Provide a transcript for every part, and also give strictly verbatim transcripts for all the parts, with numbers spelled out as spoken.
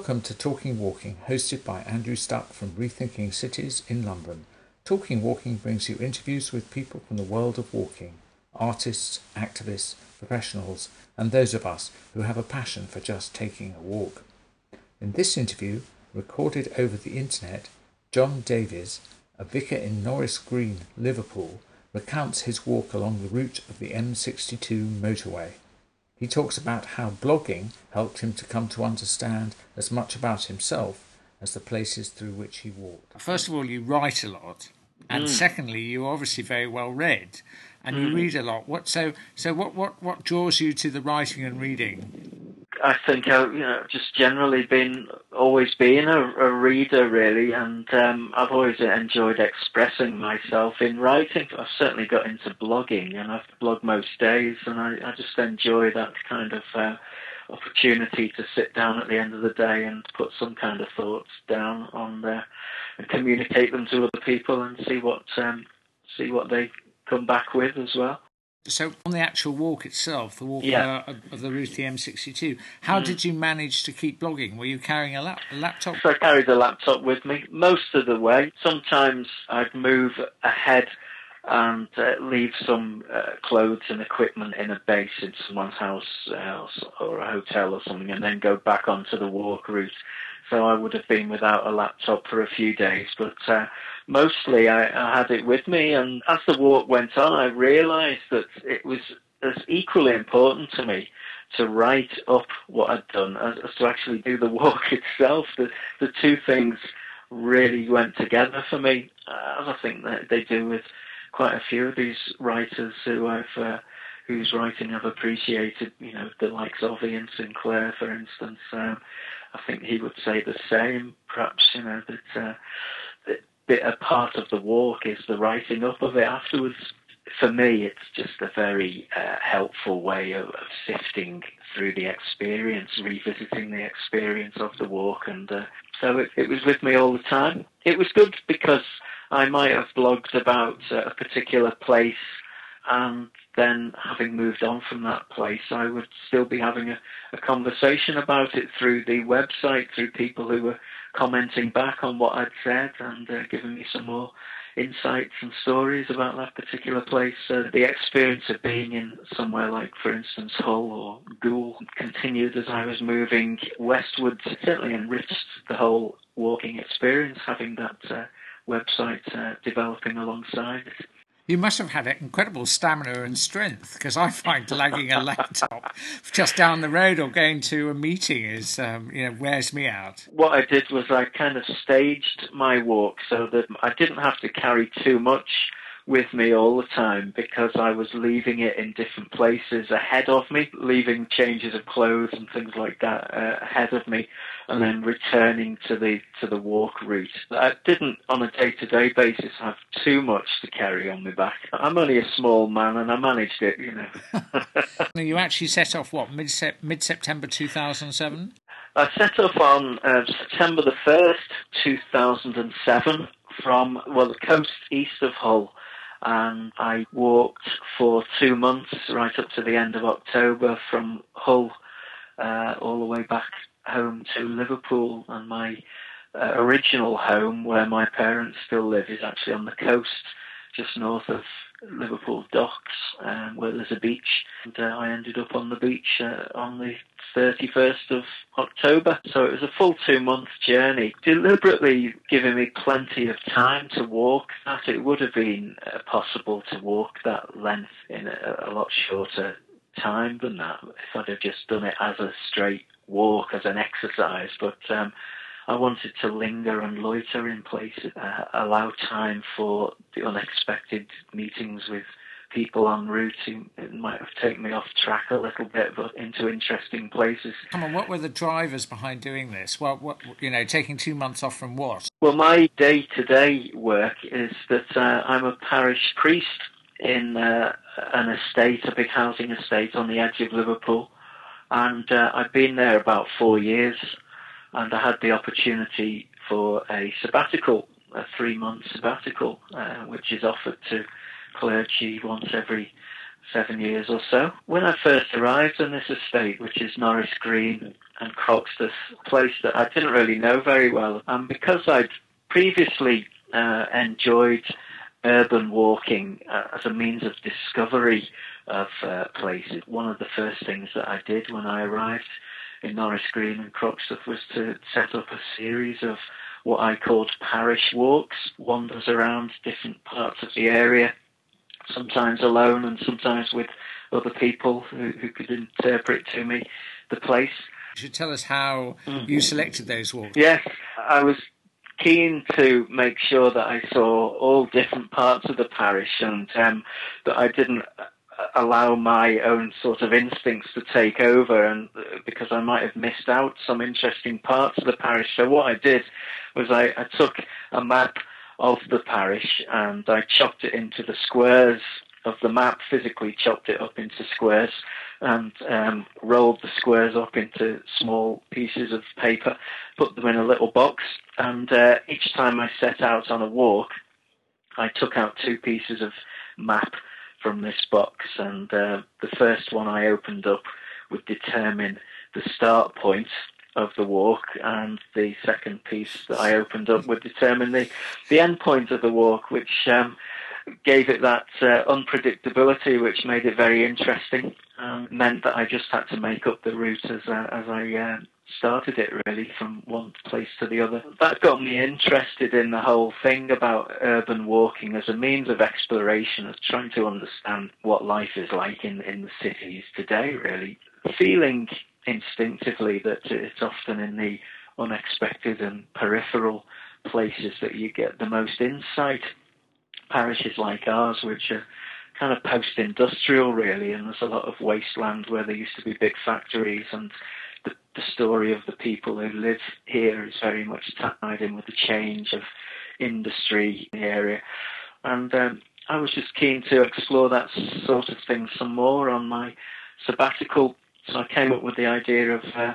Welcome to Talking Walking, hosted by Andrew Stuck from Rethinking Cities in London. Talking Walking brings you interviews with people from the world of walking, artists, activists, professionals, and those of us who have a passion for just taking a walk. In this interview, recorded over the internet, John Davies, a vicar in Norris Green, Liverpool, recounts his walk along the route of the M sixty-two motorway. He talks about how blogging helped him to come to understand as much about himself as the places through which he walked. First of all, you write a lot, and mm. secondly, you're obviously very well read, and mm. you read a lot. What so so what, what, what draws you to the writing and reading? I think I've you know just generally been always been a, a reader really, and um, I've always enjoyed expressing myself in writing. I've certainly got into blogging, and I've blogged most days, and I, I just enjoy that kind of uh, opportunity to sit down at the end of the day and put some kind of thoughts down on there and communicate them to other people and see what um, see what they come back with as well. So on the actual walk itself, the walk yeah. uh, of the route, the M sixty-two, how mm. did you manage to keep blogging? Were you carrying a, lap- a laptop? So I carried a laptop with me most of the way. Sometimes I'd move ahead and uh, leave some uh, clothes and equipment in a base in someone's house uh, or a hotel or something, and then go back onto the walk route. So I would have been without a laptop for a few days, but uh, mostly I, I had it with me. And as the walk went on, I realised that it was as equally important to me to write up what I'd done as, as to actually do the walk itself. The, the two things really went together for me, uh, as I think that they do with quite a few of these writers who I've uh, whose writing I've appreciated. You know, the likes of Ian Sinclair, for instance. Um, I think he would say the same. Perhaps you know that. Uh, bit a part of the walk is the writing up of it afterwards. For me, it's just a very uh, helpful way of, of sifting through the experience, revisiting the experience of the walk, and uh, so it, it was with me all the time. It was good because I might have blogged about uh, a particular place, and then having moved on from that place, I would still be having a, a conversation about it through the website, through people who were commenting back on what I'd said and uh, giving me some more insights and stories about that particular place. Uh, the experience of being in somewhere like, for instance, Hull or Goole continued as I was moving westwards. It certainly enriched the whole walking experience, having that uh, website uh, developing alongside it. You must have had incredible stamina and strength, because I find lugging a laptop just down the road or going to a meeting is, um, you know, wears me out. What I did was I kind of staged my walk so that I didn't have to carry too much with me all the time, because I was leaving it in different places ahead of me, leaving changes of clothes and things like that uh, ahead of me, and then returning to the to the walk route. I didn't, on a day-to-day basis, have too much to carry on my back. I'm only a small man, and I managed it, you know. You actually set off, what, mid-sep- mid-September two thousand seven? I set off on uh, September the first, two thousand seven, from, well, the coast east of Hull. And I walked for two months, right up to the end of October, from Hull uh, all the way back home to Liverpool. And my uh, original home, where my parents still live, is actually on the coast, just north of Liverpool docks, um, where there's a beach. And uh, I ended up on the beach uh, on the thirty-first of October. So it was a full two-month journey, deliberately giving me plenty of time to walk that. It would have been uh, possible to walk that length in a, a lot shorter time than that if I'd have just done it as a straight walk, as an exercise. But um, I wanted to linger and loiter in places, uh, allow time for the unexpected meetings with people en route who might have taken me off track a little bit, but into interesting places. Come on, what were the drivers behind doing this? Well, what, you know, taking two months off from what? Well, my day-to-day work is that uh, I'm a parish priest in uh, an estate, a big housing estate on the edge of Liverpool, and uh, I've been there about four years. And I had the opportunity for a sabbatical, a three-month sabbatical, uh, which is offered to clergy once every seven years or so. When I first arrived on this estate, which is Norris Green, and Croxteth, a place that I didn't really know very well. And because I'd previously uh, enjoyed urban walking uh, as a means of discovery of uh, places, one of the first things that I did when I arrived in Norris Green and Croxteth was to set up a series of what I called parish walks, wanders around different parts of the area, sometimes alone and sometimes with other people who, who could interpret to me the place. You should tell us how mm. you selected those walks. Yes, I was keen to make sure that I saw all different parts of the parish and um, that I didn't allow my own sort of instincts to take over, and because I might have missed out some interesting parts of the parish. So what I did was I, I took a map of the parish and I chopped it into the squares of the map, physically chopped it up into squares and um, rolled the squares up into small pieces of paper, put them in a little box, and uh, each time I set out on a walk, I took out two pieces of map from this box, and uh, the first one I opened up would determine the start point of the walk, and the second piece that I opened up would determine the, the end point of the walk, which um, gave it that uh, unpredictability, which made it very interesting. Um, meant that I just had to make up the route as, uh, as I uh, started it, really, from one place to the other. That got me interested in the whole thing about urban walking as a means of exploration, of trying to understand what life is like in, in the cities today, really. Feeling instinctively that it's often in the unexpected and peripheral places that you get the most insight. Parishes like ours, which are kind of post-industrial, really, and there's a lot of wasteland where there used to be big factories, and the, the story of the people who live here is very much tied in with the change of industry in the area. And um, I was just keen to explore that sort of thing some more on my sabbatical, so I came up with the idea of uh,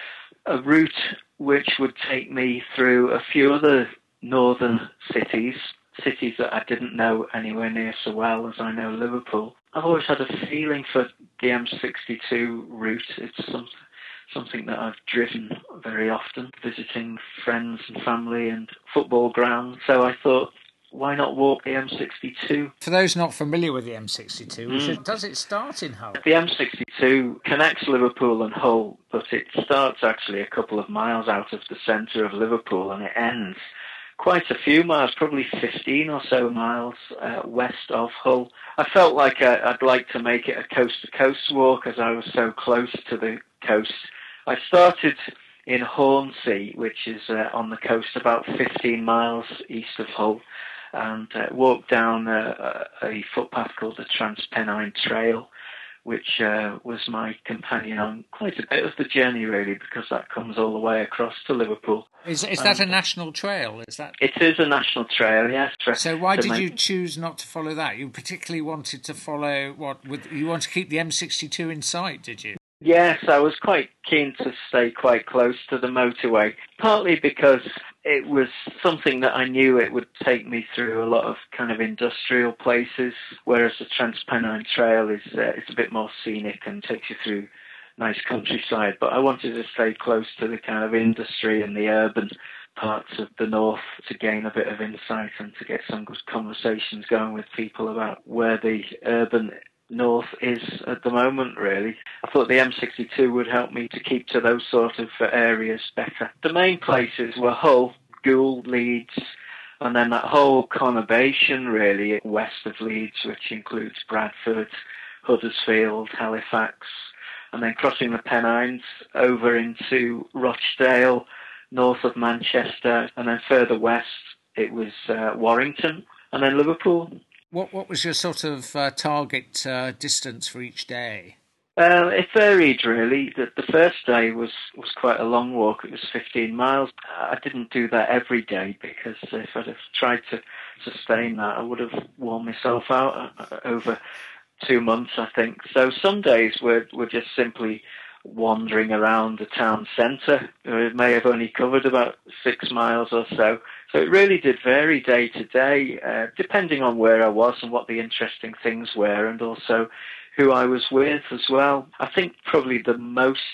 a route which would take me through a few other northern cities, cities that I didn't know anywhere near so well as I know Liverpool. I've always had a feeling for the M sixty-two route. It's some, something that I've driven very often, visiting friends and family and football grounds. So I thought, why not walk the M sixty-two? For those not familiar with the M sixty-two, mm. should, does it start in Hull? The M sixty-two connects Liverpool and Hull, but it starts actually a couple of miles out of the centre of Liverpool, and it ends quite a few miles, probably fifteen or so miles uh, west of Hull. I felt like uh, I'd like to make it a coast-to-coast walk as I was so close to the coast. I started in Hornsea, which is uh, on the coast about fifteen miles east of Hull, and uh, walked down a, a footpath called the Transpennine Trail, which uh, was my companion on quite a bit of the journey, really, because that comes all the way across to Liverpool. Is is that um, a national trail? Is that? It is a national trail, yes. So why did you choose not to follow that? You particularly wanted to follow what? With, you want to keep the M sixty-two in sight, did you? Yes, I was quite keen to stay quite close to the motorway, partly because it was something that I knew it would take me through a lot of kind of industrial places, whereas the Transpennine Trail is uh, it's a bit more scenic and takes you through nice countryside. But I wanted to stay close to the kind of industry and the urban parts of the north to gain a bit of insight and to get some good conversations going with people about where the urban north is at the moment, really. I thought the M sixty-two would help me to keep to those sort of areas better. The main places were Hull, Goole, Leeds, and then that whole conurbation, really, west of Leeds, which includes Bradford, Huddersfield, Halifax, and then crossing the Pennines over into Rochdale, north of Manchester, and then further west it was uh, Warrington, and then Liverpool. What what was your sort of uh, target uh, distance for each day? Uh, it varied, really. The, the first day was, was quite a long walk. It was fifteen miles. I didn't do that every day because if I'd have tried to sustain that, I would have worn myself out uh, over two months, I think. So some days were, were just simply wandering around the town centre. It may have only covered about six miles or so. So it really did vary day to day, uh, depending on where I was and what the interesting things were, and also who I was with as well. I think probably the most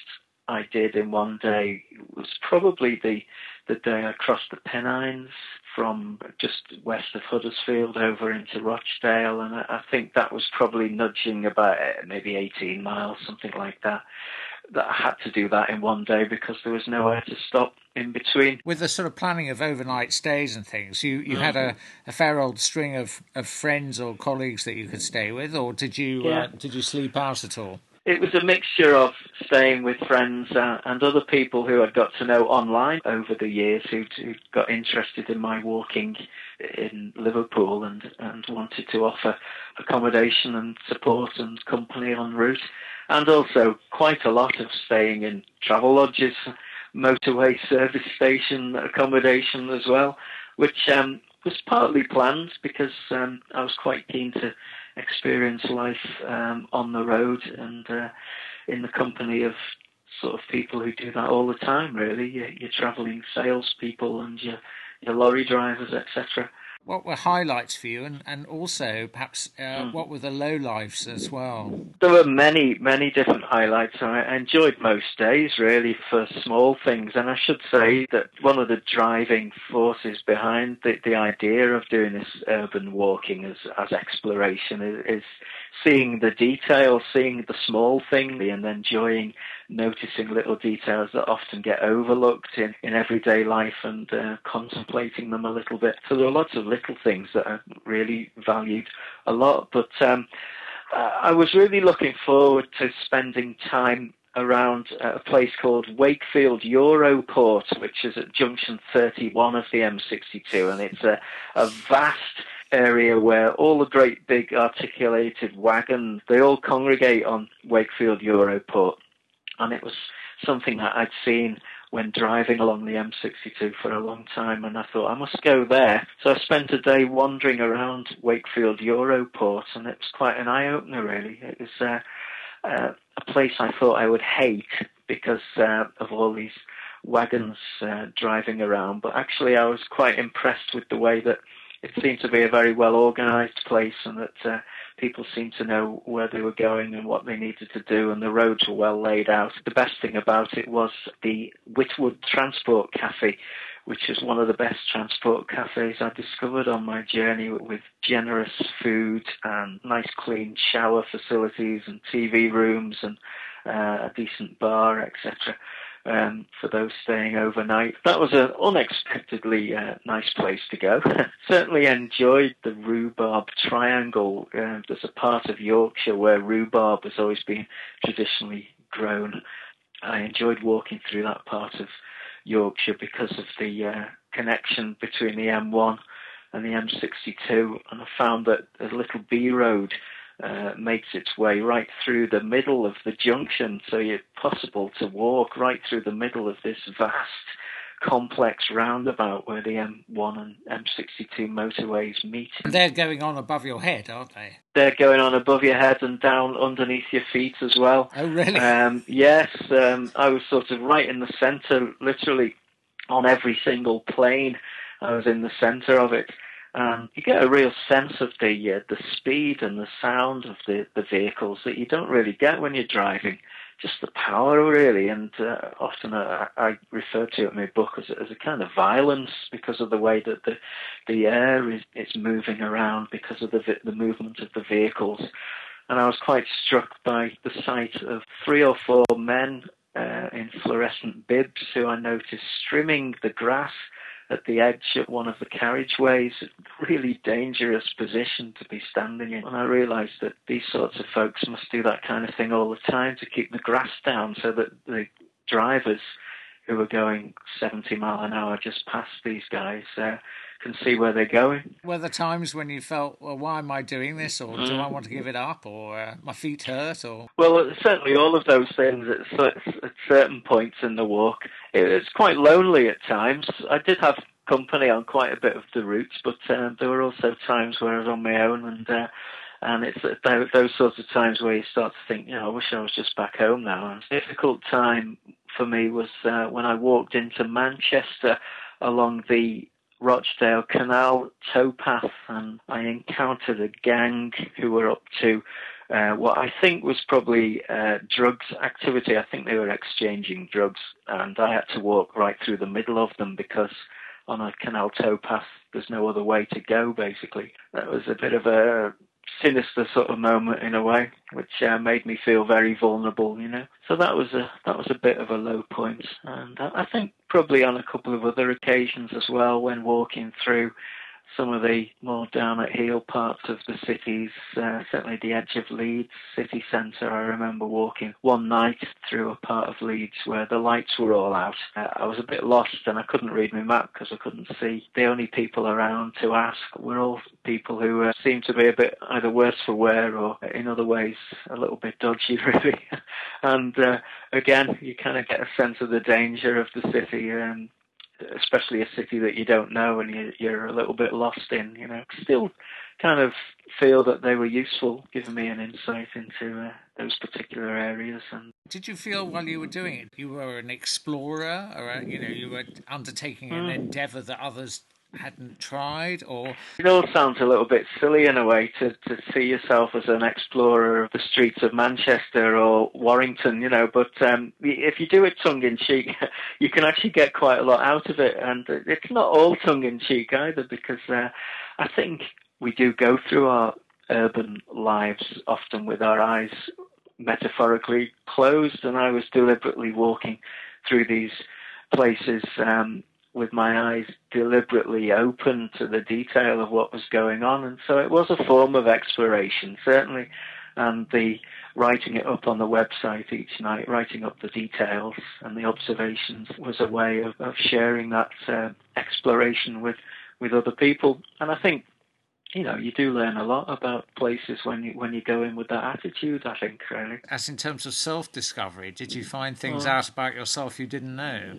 I did in one day was probably the the day I crossed the Pennines from just west of Huddersfield over into Rochdale, and I, I think that was probably nudging about maybe eighteen miles, something like that. That I had to do that in one day because there was nowhere to stop in between. With the sort of planning of overnight stays and things, you, you mm-hmm. had a, a fair old string of, of friends or colleagues that you could stay with, or did you yeah. uh, did you sleep out at all? It was a mixture of staying with friends uh, and other people who I'd got to know online over the years who got interested in my walking in Liverpool and, and wanted to offer accommodation and support and company en route. And also quite a lot of staying in travel lodges, motorway service station accommodation as well, which um, was partly planned because um, I was quite keen to experience life um, on the road and uh, in the company of sort of people who do that all the time, really. You're, you're travelling salespeople and your, your lorry drivers, et cetera. What were highlights for you, and, and also perhaps uh, mm. what were the lowlights as well? There were many, many different highlights. I enjoyed most days, really, for small things. And I should say that one of the driving forces behind the, the idea of doing this urban walking as, as exploration is, is seeing the details, seeing the small thing, and enjoying noticing little details that often get overlooked in, in everyday life and uh, contemplating them a little bit. So there are lots of little things that I really valued a lot. But um, I was really looking forward to spending time around a place called Wakefield Europort, which is at junction thirty-one of the M sixty-two, and it's a, a vast area where all the great big articulated wagons, they all congregate on Wakefield Europort. And it was something that I'd seen when driving along the M sixty-two for a long time, and I thought, I must go there. So I spent a day wandering around Wakefield Europort, and it was quite an eye-opener, really. It was uh, uh, a place I thought I would hate because uh, of all these wagons uh, driving around, but actually I was quite impressed with the way that it seemed to be a very well-organised place, and that uh, people seemed to know where they were going and what they needed to do, and the roads were well laid out. The best thing about it was the Whitwood Transport Cafe, which is one of the best transport cafes I discovered on my journey, with generous food and nice clean shower facilities and T V rooms and uh, a decent bar, et cetera. Um, for those staying overnight. That was an unexpectedly uh, nice place to go. Certainly enjoyed the rhubarb triangle. Uh, there's a part of Yorkshire where rhubarb has always been traditionally grown. I enjoyed walking through that part of Yorkshire because of the uh, connection between the M one and the M sixty-two, and I found that a little B road Uh, makes its way right through the middle of the junction, so it's possible to walk right through the middle of this vast, complex roundabout where the M one and M sixty-two motorways meet. They're going on above your head, aren't they? They're going on above your head and down underneath your feet as well. Oh, really? Um, yes, um, I was sort of right in the centre, literally on every single plane. I was in the centre of it. Um, you get a real sense of the uh, the speed and the sound of the, the vehicles that you don't really get when you're driving. Just the power, really, and uh, often uh, I refer to it in my book as, as a kind of violence because of the way that the the air is, is moving around because of the the movement of the vehicles. And I was quite struck by the sight of three or four men uh, in fluorescent bibs who I noticed trimming the grass at the edge of one of the carriageways, a really dangerous position to be standing in. And I realised that these sorts of folks must do that kind of thing all the time to keep the grass down so that the drivers who are going seventy mile an hour just past these guys uh, can see where they're going. Were there times when you felt, well, why am I doing this? Or do I want to give it up? Or uh, my feet hurt? Or Well, certainly all of those things at, at certain points in the walk. It's quite lonely at times. I did have company on quite a bit of the routes, but uh, there were also times where I was on my own, and uh, and it's those, those sorts of times where you start to think, you know, I wish I was just back home now. And a difficult time for me was uh, when I walked into Manchester along the Rochdale Canal towpath, and I encountered a gang who were up to uh, what I think was probably uh, drugs activity. I think they were exchanging drugs, and I had to walk right through the middle of them because on a canal towpath there's no other way to go, basically. That was a bit of a sinister sort of moment in a way, which uh, made me feel very vulnerable, you know. So that was a that was a bit of a low point, and I, I think probably on a couple of other occasions as well, when walking through some of the more down at heel parts of the cities, uh, certainly the edge of Leeds city centre. I remember walking one night through a part of Leeds where the lights were all out. Uh, I was a bit lost and I couldn't read my map because I couldn't see. The only people around to ask were all people who uh, seemed to be a bit either worse for wear or in other ways a little bit dodgy, really. and uh, again, you kind of get a sense of the danger of the city, and especially a city that you don't know and you, you're a little bit lost in, you know. Still kind of feel that they were useful, giving me an insight into uh, those particular areas. And did you feel while you were doing it, you were an explorer, or a, you know, you were undertaking an mm. endeavour that others hadn't tried? Or it all sounds a little bit silly in a way to, to see yourself as an explorer of the streets of Manchester or Warrington, you know, but um, if you do it tongue-in-cheek, you can actually get quite a lot out of it, and it's not all tongue-in-cheek either, because uh, I think we do go through our urban lives often with our eyes metaphorically closed, and I was deliberately walking through these places um, with my eyes deliberately open to the detail of what was going on. And so it was a form of exploration, certainly. And the writing it up on the website each night, writing up the details and the observations, was a way of, of sharing that uh, exploration with, with other people. And I think, you know, you do learn a lot about places when you when you go in with that attitude, I think, really. As in terms of self-discovery, did you find things well, out about yourself you didn't know?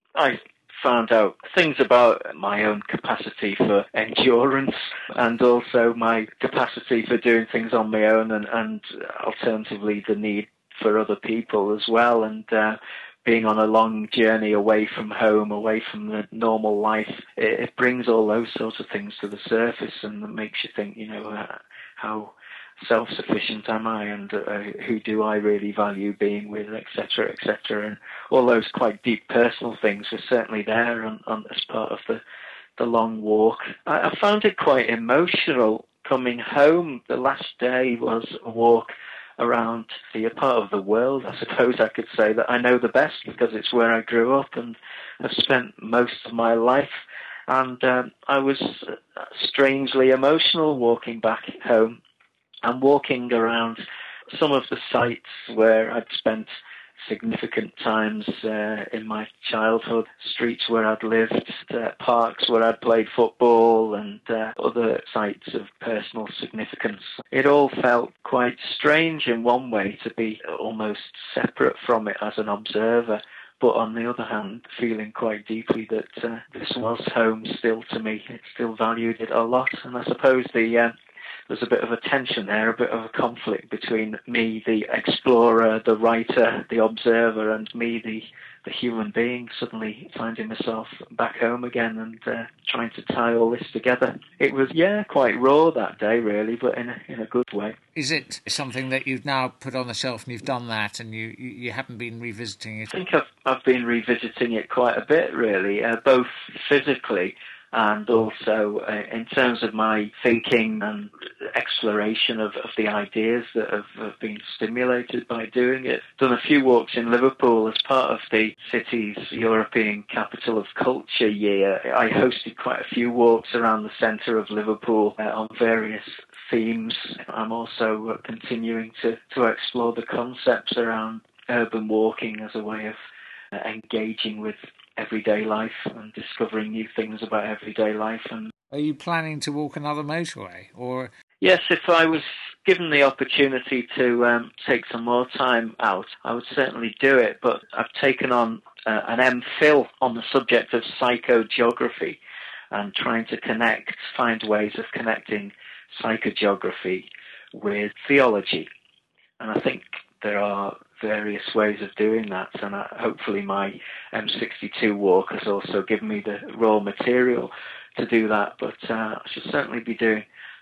I found out things about my own capacity for endurance, and also my capacity for doing things on my own, and, and alternatively the need for other people as well. And uh, being on a long journey away from home, away from the normal life, it, it brings all those sorts of things to the surface, and it makes you think, you know, uh, how self-sufficient am I, and uh, who do I really value being with, et cetera, et cetera. And all those quite deep personal things were certainly there on, on, as part of the, the long walk. I, I found it quite emotional coming home. The last day was a walk around the part of the world, I suppose I could say, that I know the best, because it's where I grew up and have spent most of my life. And um, I was strangely emotional walking back home. I'm walking around some of the sites where I'd spent significant times uh, in my childhood, streets where I'd lived, uh, parks where I'd played football, and uh, other sites of personal significance. It all felt quite strange in one way to be almost separate from it as an observer, but on the other hand, feeling quite deeply that uh, this was home still to me. It still valued it a lot, and I suppose the uh, there's a bit of a tension there, a bit of a conflict between me, the explorer, the writer, the observer, and me, the, the human being, suddenly finding myself back home again and uh, trying to tie all this together. It was, yeah, quite raw that day, really, but in a, in a good way. Is it something that you've now put on the shelf and you've done that and you, you, you haven't been revisiting it? I think I've, I've been revisiting it quite a bit, really, uh, both physically and also uh, in terms of my thinking and exploration of, of the ideas that have, have been stimulated by doing it. Done a few walks in Liverpool as part of the city's European Capital of Culture year. I hosted quite a few walks around the centre of Liverpool uh, on various themes. I'm also uh, continuing to, to explore the concepts around urban walking as a way of uh, engaging with everyday life and discovering new things about everyday life. And are you planning to walk another motorway, or? Yes, if I was given the opportunity to um, take some more time out, I would certainly do it. But I've taken on uh, an M Phil on the subject of psychogeography and trying to connect, find ways of connecting psychogeography with theology. And I think there are various ways of doing that, and uh, hopefully my M sixty-two walk has also given me the raw material to do that, but uh, I should certainly be doing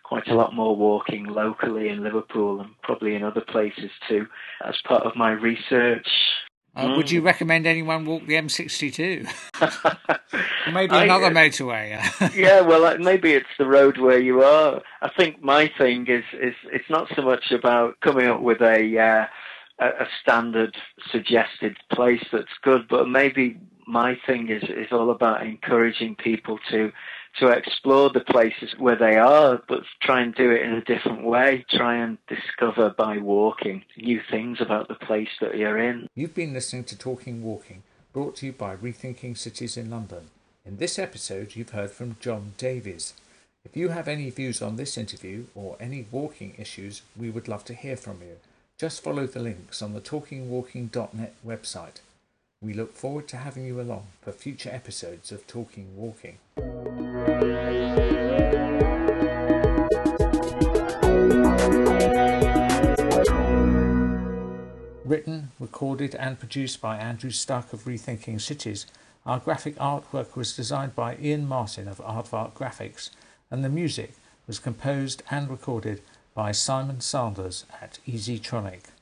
quite a lot more walking locally in Liverpool and probably in other places too, as part of my research. Uh, mm. Would you recommend anyone walk the M sixty-two? Or maybe another I, uh, motorway? yeah, well, maybe it's the road where you are. I think my thing is, is it's not so much about coming up with a, uh, a standard suggested place that's good, but maybe my thing is, is all about encouraging people to to explore the places where they are, but try and do it in a different way. Try and discover by walking new things about the place that you're in. You've been listening to Talking Walking, brought to you by Rethinking Cities in London. In this episode, you've heard from John Davies. If you have any views on this interview or any walking issues, we would love to hear from you. Just follow the links on the talking walking dot net website. We look forward to having you along for future episodes of Talking Walking. Written, recorded and produced by Andrew Stuck of Rethinking Cities, our graphic artwork was designed by Ian Martin of Aardvark Graphics, and the music was composed and recorded by Simon Sanders at EasyTronic.